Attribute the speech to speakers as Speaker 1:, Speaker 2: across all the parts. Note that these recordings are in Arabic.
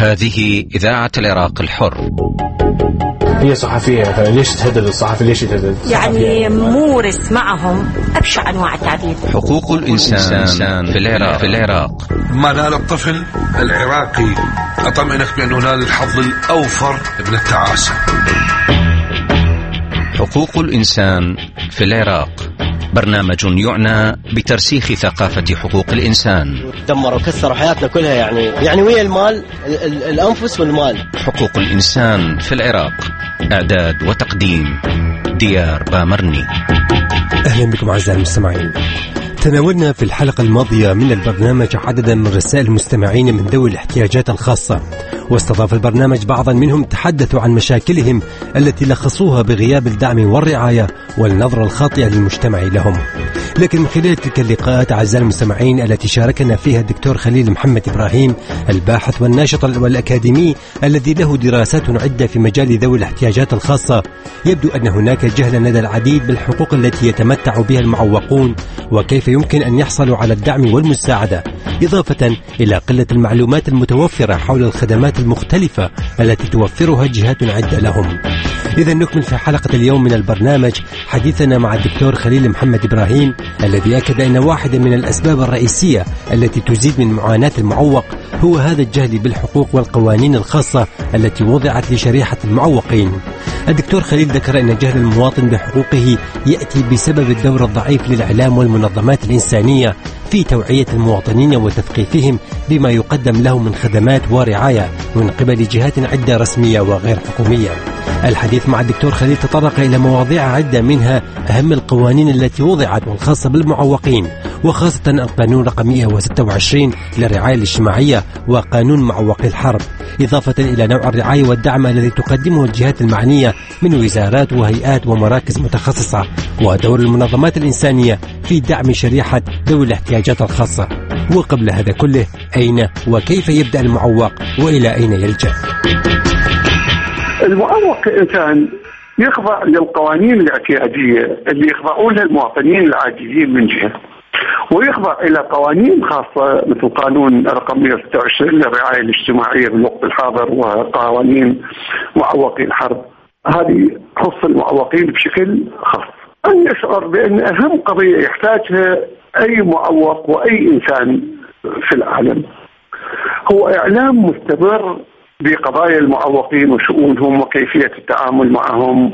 Speaker 1: هذه إذاعة العراق الحر.
Speaker 2: هي صحفية، ليش تهدد الصحفي؟ ليش تهدد؟
Speaker 3: يعني مورس معهم أبشع أنواع التعذيب.
Speaker 1: حقوق الإنسان في العراق.
Speaker 4: ما نال الطفل العراقي أطمئنك بأنه نال الحظ الأوفر من التعاسة.
Speaker 1: حقوق الإنسان في العراق، برنامج يعنى بترسيخ ثقافة حقوق الإنسان.
Speaker 5: دمروا وكسروا حياتنا كلها، يعني ويا المال، الأنفس والمال.
Speaker 1: حقوق الإنسان في العراق، إعداد وتقديم ديار بامرني.
Speaker 6: أهلا بكم أعزائي المستمعين. تناولنا في الحلقة الماضية من البرنامج عددا من رسائل المستمعين من ذوي الاحتياجات الخاصة، واستضاف البرنامج بعضا منهم تحدثوا عن مشاكلهم التي لخصوها بغياب الدعم والرعاية والنظرة الخاطئة للمجتمع لهم. لكن من خلال تلك اللقاءات أعزائي المستمعين التي شاركنا فيها الدكتور خليل محمد إبراهيم، الباحث والناشط والأكاديمي الذي له دراسات عدة في مجال ذوي الاحتياجات الخاصة، يبدو أن هناك جهل لدى العديد بالحقوق التي يتمتع بها المعوقون وكيف يمكن أن يحصلوا على الدعم والمساعدة، إضافة إلى قلة المعلومات المتوفرة حول الخدمات المختلفة التي توفرها جهات عدة لهم. إذا نكمل في حلقة اليوم من البرنامج حديثنا مع الدكتور خليل محمد إبراهيم، الذي أكد أن واحدة من الأسباب الرئيسية التي تزيد من معاناة المعوق هو هذا الجهل بالحقوق والقوانين الخاصة التي وضعت لشريحة المعوقين. الدكتور خليل ذكر أن جهل المواطن بحقوقه يأتي بسبب الدور الضعيف للإعلام والمنظمات الإنسانية في توعية المواطنين وتثقيفهم بما يقدم لهم من خدمات ورعاية من قبل جهات عدة رسمية وغير حكومية. الحديث مع الدكتور خليل تطرق إلى مواضيع عدة، منها أهم القوانين التي وضعت والخاصة بالمعوقين، وخاصة القانون رقم 126 للرعاية الاجتماعية وقانون معوقي الحرب، إضافة إلى نوع الرعاية والدعم الذي تقدمه الجهات المعنية من وزارات وهيئات ومراكز متخصصة، ودور المنظمات الإنسانية في دعم شريحة ذوي الاحتياجات الخاصة. وقبل هذا كله، أين وكيف يبدأ المعوق وإلى أين يلجأ؟
Speaker 7: المعوق كإنسان يخضع للقوانين الاعتيادية اللي يخضعون لها المواطنين العاديين من جهة، ويخضع إلى قوانين خاصة مثل قانون رقم 126 للرعاية الاجتماعية بالوقت الحاضر، وقوانين معوقي الحرب. هذه تخص المعوقين بشكل خاص. أنا أشعر بأن أهم قضية يحتاجها أي معوق وأي إنسان في العالم هو إعلام مستمر بقضايا المعوقين وشؤونهم وكيفية التعامل معهم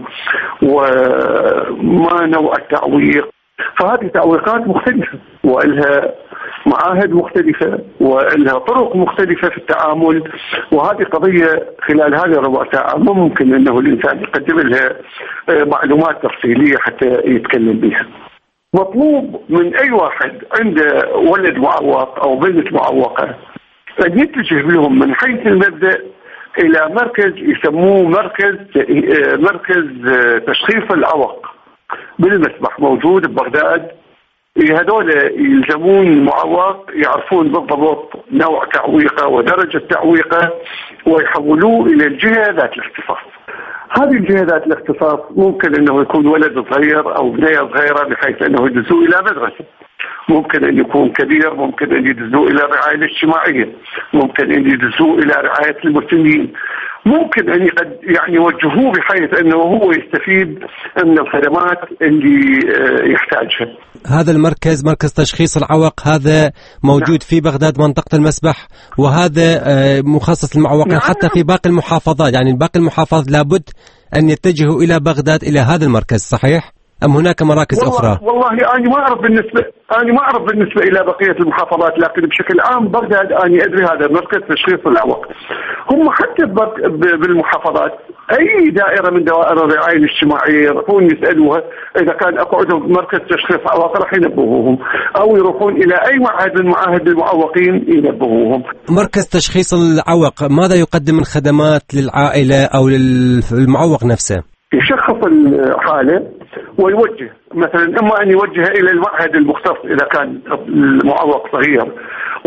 Speaker 7: وما نوع التعويق. فهذه تعويقات مختلفة وإلها معاهد مختلفة وإلها طرق مختلفة في التعامل، وهذه قضية خلال هذه الربع ساعة ممكن أنه الإنسان يقدم لها معلومات تفصيلية حتى يتكلم بها. مطلوب من أي واحد عنده ولد معوق أو بنت معوقة أن يتجه لهم من حيث المبدأ إلى مركز يسموه مركز تشخيص العوق بالمسبح، موجود ببغداد. هذول يلزمون المعوق يعرفون بالضبط نوع تعويقه ودرجة تعويقه ويحولوه إلى الجهة ذات الاختصاص. هذه الجهة ذات الاختصاص ممكن أنه يكون ولد صغير أو بنية صغيرة بحيث أنه يدزوه إلى مدرسة، ممكن أن يكون كبير، ممكن أن يدزوه إلى الرعاية الاجتماعية، ممكن أن يدزوه إلى رعاية المسنين، ممكن أن يوجهوه بحيث أنه هو يستفيد من الخدمات اللي يحتاجها.
Speaker 6: هذا المركز، مركز تشخيص العوق، هذا موجود في بغداد منطقة المسبح، وهذا مخصص للمعوقين حتى في باقي المحافظات. يعني باقي المحافظات لابد أن يتجهوا إلى بغداد إلى هذا المركز، صحيح؟ أم هناك مراكز أخرى؟
Speaker 7: والله أنا ما أعرف بالنسبة إلى بقية المحافظات، لكن بشكل عام بغداد أنا أدري هذا مركز تشخيص العوق. هم حتى بالمحافظات أي دائرة من دوائر الرعاية الاجتماعية يروحون يسألوها إذا كان أكو عندهم مركز تشخيص عوق راح ينبهوهم، أو يروحون إلى أي معهد من معاهد المعوقين ينبهوهم.
Speaker 6: مركز تشخيص العوق ماذا يقدم من خدمات للعائلة أو للمعوق نفسه؟
Speaker 7: يشخص الحالة ويوجه، مثلا إما أن يوجه إلى المعهد المختص إذا كان المعوق صغير،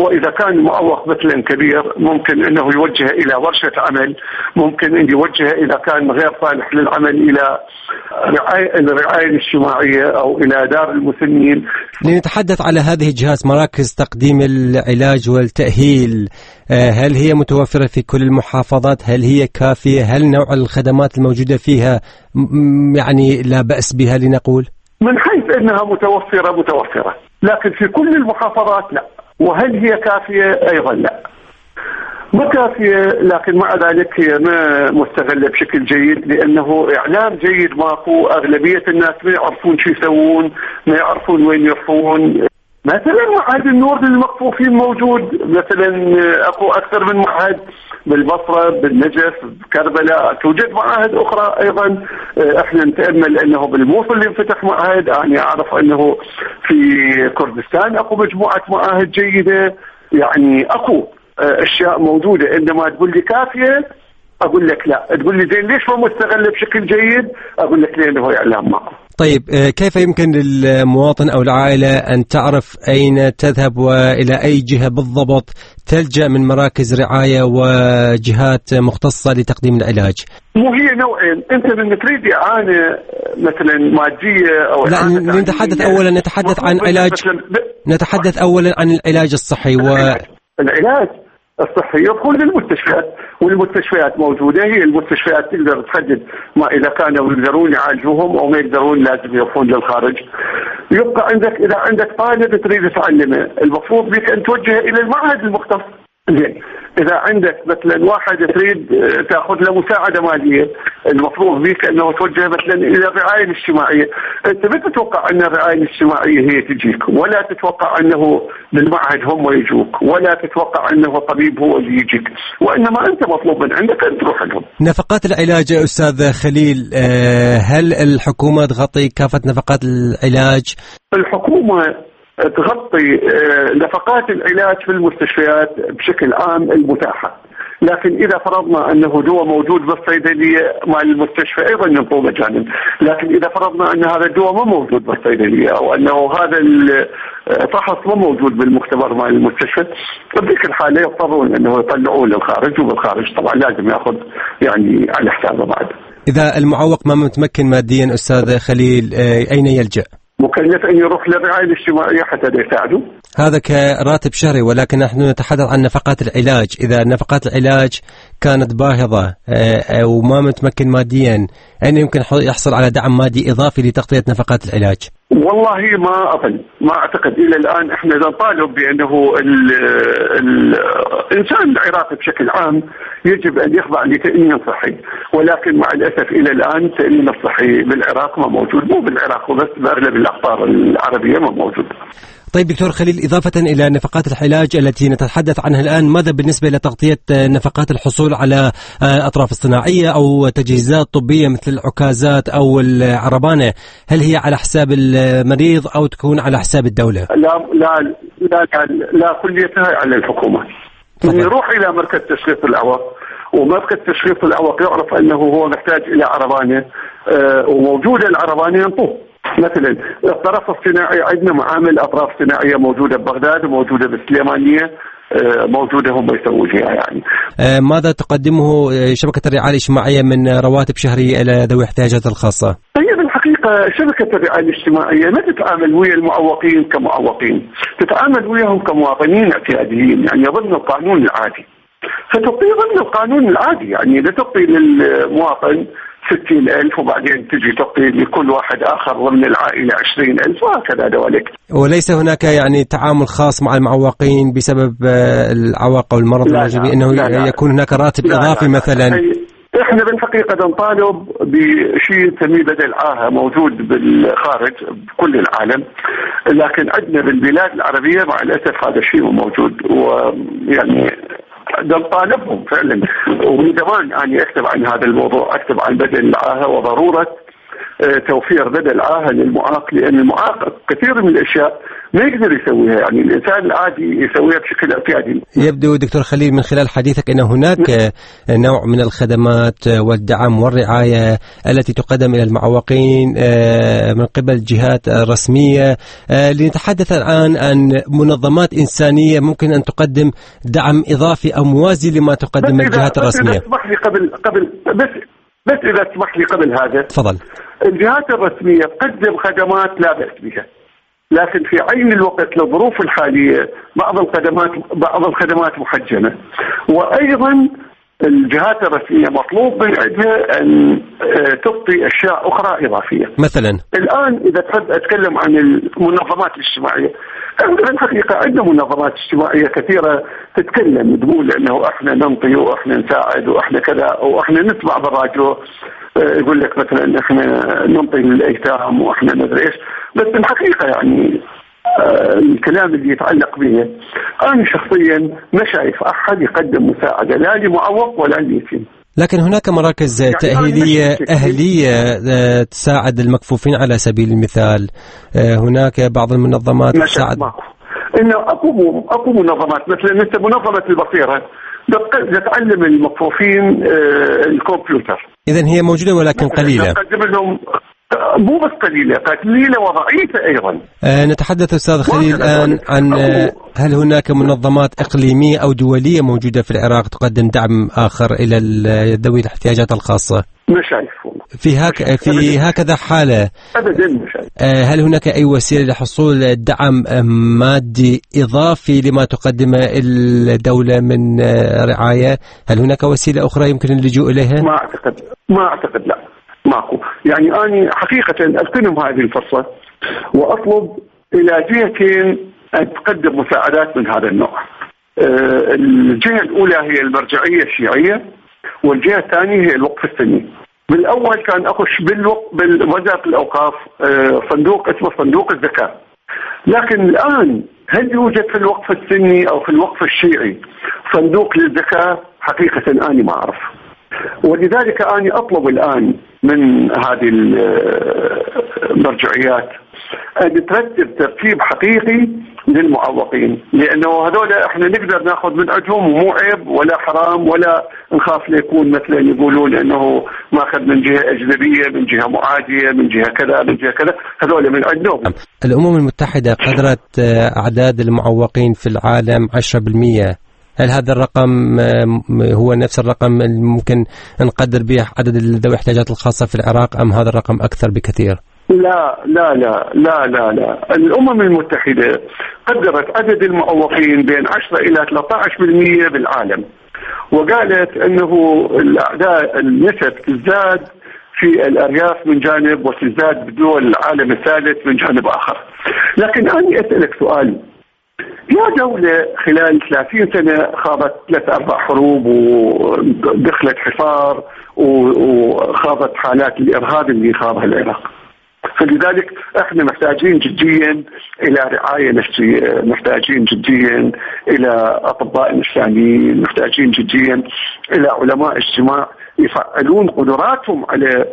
Speaker 7: وإذا كان المعوق مثلا كبير ممكن أنه يوجه إلى ورشة عمل، ممكن أن يوجه إذا كان غير صالح للعمل إلى الرعاية الاجتماعية أو إلى دار المسنين.
Speaker 6: لنتحدث على هذه الجهات، مراكز تقديم العلاج والتأهيل، هل هي متوفرة في كل المحافظات؟ هل هي كافية؟ هل نوع الخدمات الموجودة فيها يعني لا بأس بها لنقول؟
Speaker 7: من حيث أنها متوفرة، لكن في كل المحافظات لا. وهل هي كافية؟ أيضا لا، ما كافية. لكن مع ذلك هي ما مستغلة بشكل جيد، لأنه إعلام جيد ماكو. أغلبية الناس ما يعرفون شو يسوون، ما يعرفون وين يروحون. مثلا معهد النور للمكفوفين موجود، مثلا اكو اكثر من معهد بالبصره، بالنجف، بكربلاء، توجد معاهد اخرى ايضا. احنا نتامل انه بالموصل ينفتح معهد. انا اعرف انه في كردستان اكو مجموعه معاهد جيده، يعني اكو اشياء موجوده. عندما تقول لي كافيه اقول لك لا، تقول لي زين ليش ما مستغله بشكل جيد، اقول لك لانه اعلام معه.
Speaker 6: طيب كيف يمكن للمواطن أو العائلة أن تعرف أين تذهب وإلى أي جهة بالضبط تلجأ من مراكز رعاية وجهات مختصة لتقديم العلاج؟
Speaker 7: مو هي نوعين، أنت من تريد إعانة مثلا مادية أو
Speaker 6: لا، نتحدث أولا عن العلاج الصحي.
Speaker 7: العلاج الصحي يدخل للمستشفيات، والمستشفيات موجودة. هي المستشفيات تقدر تحدد ما إذا كانوا يقدرون يعالجوهم أو ما يقدرون لازم يروحون للخارج. يبقى عندك إذا عندك طالب تريد تعلمه، المفروض بك أن توجهه إلى المعهد المختص. زين، إذا عندك مثلا واحد تريد تأخذ له مساعدة مالية، المفروض بك أنه توجه مثلا إلى الرعاية الاجتماعية. أنت ما تتوقع أن الرعاية الاجتماعية هي تجيك، ولا تتوقع أنه بالمعهد هم يجوك، ولا تتوقع أنه طبيب هو اللي يجيك، وإنما أنت مطلوب من عندك أن تروح لهم.
Speaker 6: نفقات العلاج أستاذ خليل، هل الحكومة تغطي كافة نفقات العلاج؟
Speaker 7: الحكومة تغطي نفقات العلاج في المستشفيات بشكل عام المتاحة، لكن إذا فرضنا أنه دواء موجود بالصيدلية مع المستشفى أيضا ينطوه مجانا. لكن إذا فرضنا أن هذا الدواء ما موجود بالصيدلية، أو أنه هذا الفحص ما موجود بالمختبر مع المستشفى، بذيك الحالة يضطرون أنه يطلعوه للخارج، وبالخارج طبعا لازم يأخذ يعني على حسابه بعد.
Speaker 6: إذا المعوق ما متمكن ماديا أستاذ خليل أين يلجأ؟
Speaker 7: مكلف أن يروح للرعاية الاجتماعية حتى يساعده.
Speaker 6: هذا كراتب شهري، ولكن نحن نتحدث عن نفقات العلاج. إذا نفقات العلاج كانت باهظة وما متمكن ماديا، أين يمكن يحصل على دعم مادي إضافي لتغطية نفقات العلاج؟
Speaker 7: والله ما أظن، ما أعتقد. إلى الآن إحنا نطالب بأنه الإنسان العراقي بشكل عام يجب أن يخضع لتأمين صحي، ولكن مع الأسف إلى الآن التأمين الصحي بالعراق ما موجود، مو بالعراق وبس، بأغلب الأقطار العربية ما موجود.
Speaker 6: طيب دكتور خليل، إضافة إلى نفقات العلاج التي نتحدث عنها الآن، ماذا بالنسبة لتغطية نفقات الحصول على أطراف اصطناعية أو تجهيزات طبية مثل العكازات أو العربانة؟ هل هي على حساب المريض أو تكون على حساب الدولة؟
Speaker 7: لا كليتها على الحكومة. من يروح إلى مركز تشخيص الأعواق، ومركز تشخيص الأعواق يعرف أنه هو محتاج إلى عربانة وموجودة العربانة ينطوه. مثلا الطرف الصناعي عندنا معامل أطراف صناعية موجودة ببغداد وموجودة بالسليمانية، موجودة هم يسوون فيها يعني.
Speaker 6: ماذا تقدمه شبكة الرعاية الاجتماعية من رواتب شهرية إلى ذوي الاحتياجات الخاصة؟
Speaker 7: هي بالحقيقة شبكة الرعاية الاجتماعية ما تتعامل ويا المعوقين كمعوقين، تتعامل وياهم كمواطنين اعتياديين، يعني ضمن القانون العادي. فتعطي ضمن القانون العادي، يعني لا تعطي للمواطن 60,000 وبعدين تجي تعطي لكل واحد آخر ضمن العائلة 20,000 وهكذا ذلك.
Speaker 6: وليس هناك يعني تعامل خاص مع المعوقين بسبب العواقب والمرض الموجود، أنه يكون هناك راتب إضافي مثلا؟
Speaker 7: احنا بالحقيقة نطالب بشيء نسميه بدل عاهة موجود بالخارج بكل العالم، لكن عندنا بالبلاد العربية مع الأسف هذا الشيء موجود، ويعني نطالبهم فعلا. ومن زمان أنا أكتب عن هذا الموضوع، أكتب عن بدل العاهة وضرورة توفير بدل عاهة للمعاق، لأن المعاق كثير من الأشياء ما يقدر يسويها، يعني الإنسان العادي يسويها بشكل اعتيادي.
Speaker 6: يبدو دكتور خليل من خلال حديثك أن هناك نوع من الخدمات والدعم والرعاية التي تقدم إلى المعوقين من قبل الجهات الرسمية. لنتحدث الآن عن منظمات إنسانية ممكن أن تقدم دعم إضافي أو موازي لما تقدم الجهات الرسمية.
Speaker 7: بس إذا تسمح لي قبل هذا،
Speaker 6: تفضل.
Speaker 7: الجهات الرسمية تقدم خدمات لا بأس بها، لكن في عين الوقت للظروف الحالية بعض الخدمات محجمة، وأيضا الجهات الرسمية مطلوب من عندها أن تعطي أشياء أخرى إضافية.
Speaker 6: مثلا
Speaker 7: الآن إذا تحب أتكلم عن المنظمات الاجتماعية، الحقيقة عندنا منظمات اجتماعية كثيرة تتكلم تقول أنه إحنا ننطي وإحنا نساعد وإحنا كذا وإحنا نسمع بالراديو يقول لك مثلا إحنا ننطي للأيتام وإحنا ندري إيش، بس الحقيقة يعني الكلام اللي يتعلق به أنا شخصيا ما شايف أحد يقدم مساعدة لا لمعوق ولا ليتيم.
Speaker 6: لكن هناك مراكز يعني تأهيلية أهلية تساعد المكفوفين على سبيل المثال. هناك بعض المنظمات تساعد.
Speaker 7: إنه أكو منظمات مثلا أنت منظمة البصيرة تعلم المكفوفين الكمبيوتر.
Speaker 6: إذن هي موجودة ولكن قليلة.
Speaker 7: تقدم لهم مو بس قليلة وضعيفة أيضا.
Speaker 6: نتحدث أستاذ خليل الآن عن هل هناك منظمات إقليمية أو دولية موجودة في العراق تقدم دعم آخر إلى ذوي الاحتياجات الخاصة؟
Speaker 7: مش شايفه.
Speaker 6: في هكذا حالة
Speaker 7: أبدا مش شايف.
Speaker 6: هل هناك أي وسيلة لحصول دعم مادي إضافي لما تقدمه الدولة من رعاية؟ هل هناك وسيلة أخرى يمكن اللجوء إليها؟
Speaker 7: ما أعتقد لا ماكو. يعني أنا حقيقة أغتنم هذه الفرصة وأطلب إلى جهتين أن تقدم مساعدات من هذا النوع. الجهة الأولى هي المرجعية الشيعية، والجهة الثانية هي الوقف السني. بالأول كان أخش بوزارة الأوقاف صندوق اسمه صندوق الزكاة، لكن الآن هل يوجد في الوقف السني أو في الوقف الشيعي صندوق للزكاة؟ حقيقة أنا ما أعرف، ولذلك أنا أطلب الآن من هذه المرجعيات أن ترتب ترتيب حقيقي للمعوقين، لأنه هذول إحنا نقدر ناخذ من عندهم ومو عيب ولا حرام ولا نخاف ليكون مثلا يقولون أنه ماخذ من جهة أجنبية من جهة معادية من جهة كذا من جهة كذا، هذول من عندهم.
Speaker 6: الأمم المتحدة قدرت أعداد المعوقين في العالم 10%. هل هذا الرقم هو نفس الرقم الممكن نقدر به عدد ذوي الاحتياجات الخاصة في العراق أم هذا الرقم أكثر بكثير؟
Speaker 7: لا لا لا لا لا لا. الأمم المتحدة قدرت عدد المعوقين بين 10 إلى 13% بالعالم، وقالت أنه الأعداد النسب تزداد في الأرياف من جانب وتزداد بدول العالم الثالث من جانب آخر. لكن أنا أسألك سؤال، يا دولة خلال 30 سنة خاضت 3-4 حروب ودخلت حصار وخاضت حالات الإرهاب اللي خاضها العراق، فلذلك احنا محتاجين جديا الى رعاية نفسية، محتاجين جديا الى اطباء نفسانيين، محتاجين جديا الى علماء اجتماع يفعلون قدراتهم على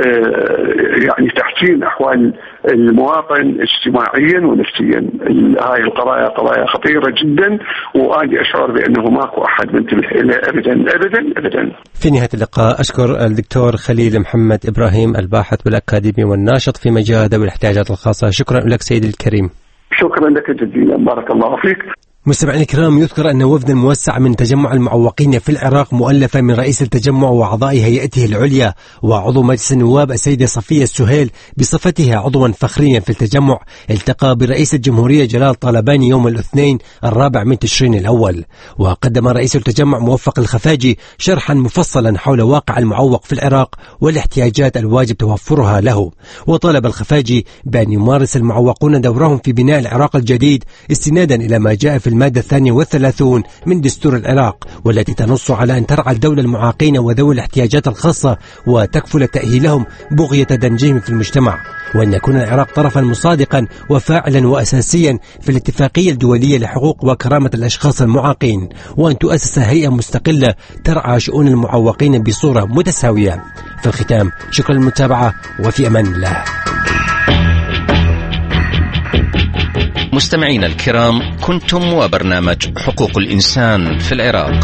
Speaker 7: يعني تحسين احوال المواطن اجتماعيا ونفسيا. هاي قضايا خطيرة جدا، وأنا أشعر بأنه ماكو أحد منتبه إليه أبدا أبدا أبدا.
Speaker 6: في نهاية اللقاء أشكر الدكتور خليل محمد إبراهيم الباحث والأكاديمي والناشط في مجال ذوي الاحتياجات الخاصة. شكرا لك سيدي الكريم.
Speaker 7: شكرا لك جزيلا، بارك الله فيك.
Speaker 6: مستمعينا الكرام، يذكر أن وفدا موسع من تجمع المعوقين في العراق مؤلفة من رئيس التجمع وأعضاء هيئته العليا وعضو مجلس النواب السيدة صفية السهيل بصفتها عضوا فخريا في التجمع، التقى برئيس الجمهورية جلال طالباني يوم الاثنين 4 تشرين الأول، وقدم رئيس التجمع موفق الخفاجي شرحا مفصلا حول واقع المعوق في العراق والاحتياجات الواجب توفرها له، وطالب الخفاجي بأن يمارس المعوقون دورهم في بناء العراق الجديد استنادا إلى ما جاء في المادة 32 من دستور العراق، والتي تنص على أن ترعى الدولة المعاقين وذوي الاحتياجات الخاصة وتكفل تأهيلهم بغية دمجهم في المجتمع، وأن يكون العراق طرفا مصادقا وفاعلا وأساسيا في الاتفاقية الدولية لحقوق وكرامة الأشخاص المعاقين، وأن تؤسس هيئة مستقلة ترعى شؤون المعوقين بصورة متساوية. في الختام شكرا للمتابعة وفي أمان الله.
Speaker 1: مستمعينا الكرام، كنتم وبرنامج حقوق الإنسان في العراق.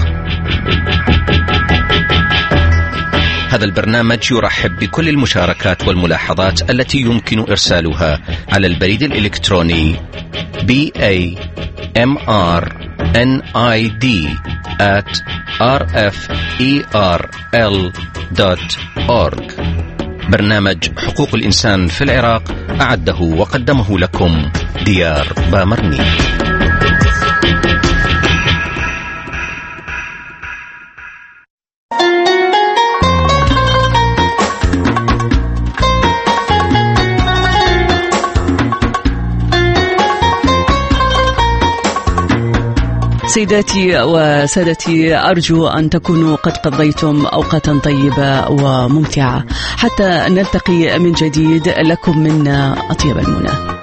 Speaker 1: هذا البرنامج يرحب بكل المشاركات والملاحظات التي يمكن إرسالها على البريد الإلكتروني bamrnid@rferl.org. برنامج حقوق الإنسان في العراق أعده وقدمه لكم ديار بامرني.
Speaker 8: سيداتي وسادتي، أرجو أن تكونوا قد قضيتم أوقاتا طيبة وممتعة. حتى نلتقي من جديد، لكم منا أطيب المنى.